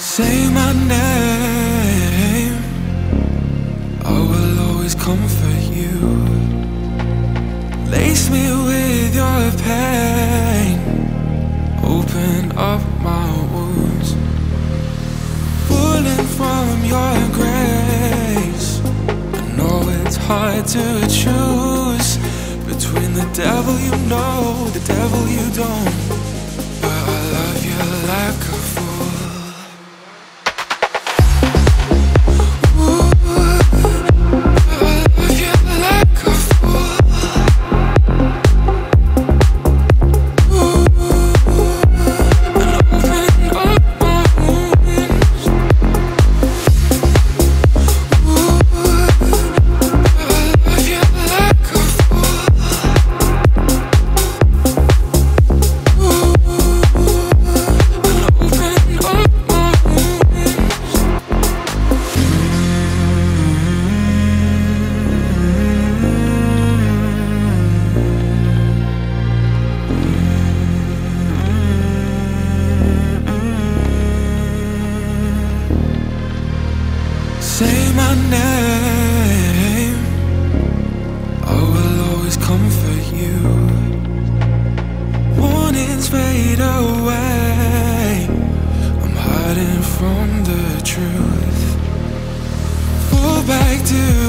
Say my name, I will always comfort you. Lace me with your pain, open up my wounds. Pulling from your grace, I know it's hard to choose between the devil you know, the devil you don't. But I love you like a fool. Say my name, I will always comfort you. Warnings fade away, I'm hiding from the truth. Fall back to